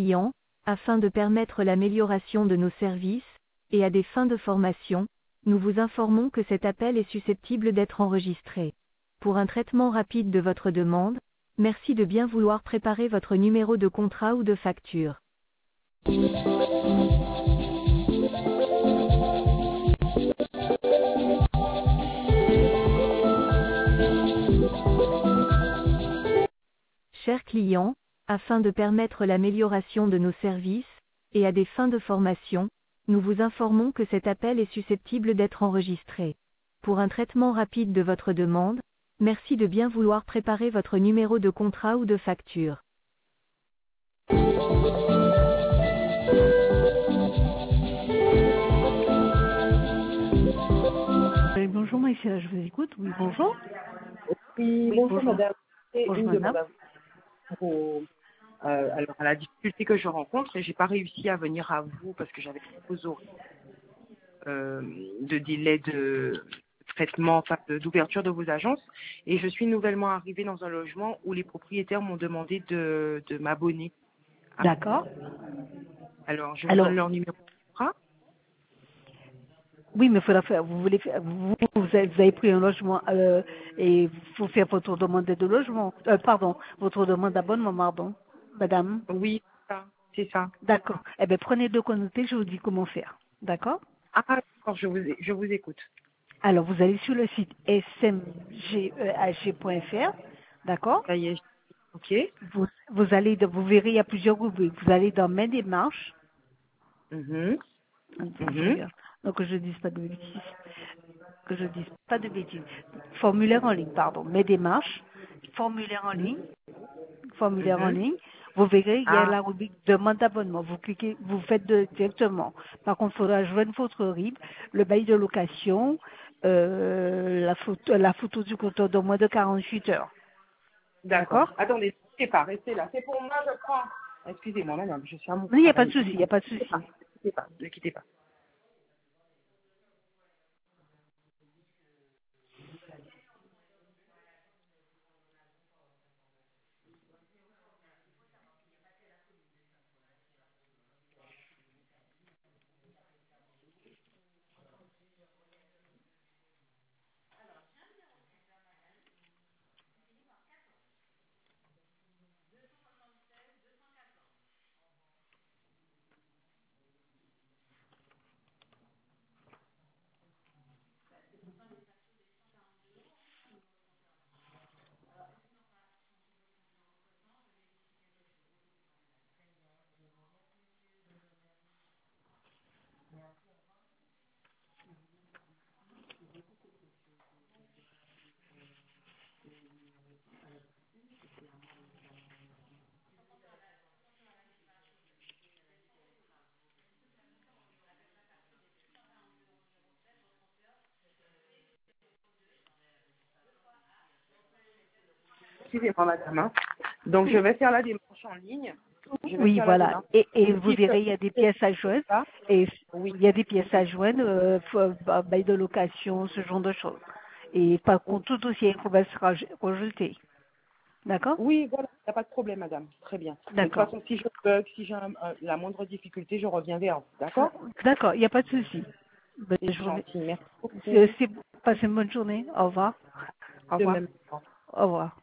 client, afin de permettre l'amélioration de nos services, et à des fins de formation, nous vous informons que cet appel est susceptible d'être enregistré. Pour un traitement rapide de votre demande, merci de bien vouloir préparer votre numéro de contrat ou de facture. Chers clients, afin de permettre l'amélioration de nos services, et à des fins de formation, nous vous informons que cet appel est susceptible d'être enregistré. Pour un traitement rapide de votre demande, merci de bien vouloir préparer votre numéro de contrat ou de facture. Bonjour, Maïsia, je vous écoute. Oui, bonjour. Oui, Oui, bonjour bonjour. madame. C'est Bonjour, une madame. demande alors à la difficulté que je rencontre, et j'ai pas réussi à venir à vous parce que j'avais des horaires de délai de traitement, enfin d'ouverture de vos agences, et je suis nouvellement arrivée dans un logement où les propriétaires m'ont demandé de m'abonner. D'accord. Alors je vous donne Alors, leur numéro de contrat. oui, mais il faudra faire. Vous voulez faire, vous avez pris un logement et il faut faire votre demande de logement. Pardon, votre demande d'abonnement, pardon, madame. Oui, c'est ça. D'accord. Eh bien, prenez de quoi noter, je vous dis comment faire. D'accord. Ah d'accord, je vous écoute. Alors, vous allez sur le site smghg.fr. D'accord. Ça y est, ok. Vous verrez, il y a plusieurs rubriques. Vous allez dans Mes démarches. Mhm. Attends, je Mhm. regarde. Donc, que je dise pas de bêtises. Que je dise pas de bêtises. Formulaire en ligne, pardon. Mes démarches. Formulaire en ligne. Formulaire en Mhm. ligne. Vous verrez, il y a Ah, la rubrique demande d'abonnement. Vous cliquez, vous faites directement. Par contre, il faudra joindre votre RIB, le bail de location, la photo du compteur de moins de 48 heures. d'accord. D'accord? Attendez, c'est pas, restez là. C'est pour moi, je prends. Excusez-moi, madame, je suis à mon Non, il n'y a pas de travail. souci, il n'y a pas de Ne souci. quittez pas, ne quittez pas. Excusez-moi, madame. Hein. Donc, je vais faire la démarche en ligne. Je vais Oui, faire la voilà. démarche. Et Vous vous dites que verrez, il y a des pièces à joindre. ça. Et Oui. il y a des pièces à joindre, bail de location, ce genre de choses. Et par contre, tout dossier va sera rejeté. D'accord? Oui, voilà, il n'y a pas de problème, madame. Très bien. De toute D'accord. façon, si je bug, si j'ai la moindre difficulté, je reviens vers vous. D'accord? D'accord, il n'y a pas de souci. Bonne C'est journée. gentil. Merci beaucoup. Passez une bonne journée. Au revoir. Au De revoir. même. Au revoir.